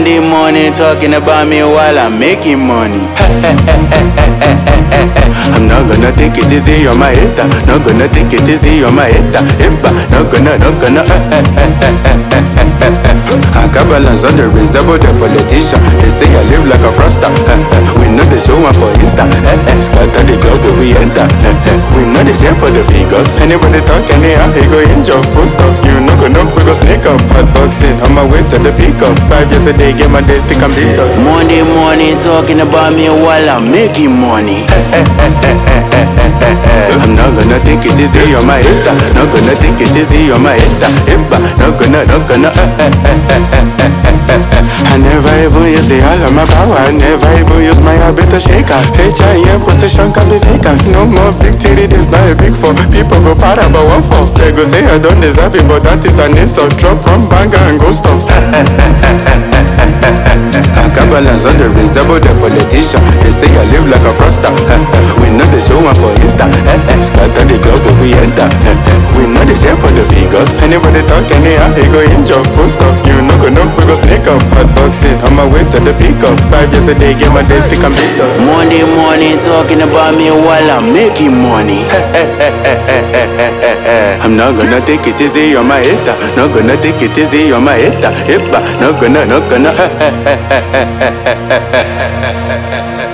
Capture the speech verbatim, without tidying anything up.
Monday morning talking about me while I'm making money. I'm not gonna take it easy, you're my hater. Not gonna take it easy, you're my hater. Hippa, not gonna, not gonna. I got balance on the reservoir, the politician. They say I live like a froster. We know the show one for Insta. Scatter the club that we enter. We know the shame for the figures. Anybody talk anyhow, he go injure. Full stop, you know go know, we go sneak up. Hot boxing, on my way to the pickup. Five years a day, get my day stick and beat us. Monday morning talking about me while I'm making money. I'm not gonna take it easy, you're my hater. Not gonna take it easy, you're my hater. Hippa, not gonna, not gonna. I never even use the all of my power. I never even use my habit to shake her. H I M position can be vacant. No more big titty, this not a big four. People go para but what for? They go say I don't deserve it, but that is an insult. Drop from banger and go stuff. I got balance on the reservoir, the politician. They say I live like a froster. We know the show one for Insta. Scatter the club that we enter. We know the shame for the figures. Anybody talk anyhow, he go injure. Full stop, you know go know, we go sneak up. Hot boxing, on my way to the pickup. Five years a day, get my day stick and beat us. Monday morning talking about me while I'm making money. I'm not gonna take it easy, you're my hater. Not gonna take it easy, you're my hater. Hippa, not gonna, not gonna.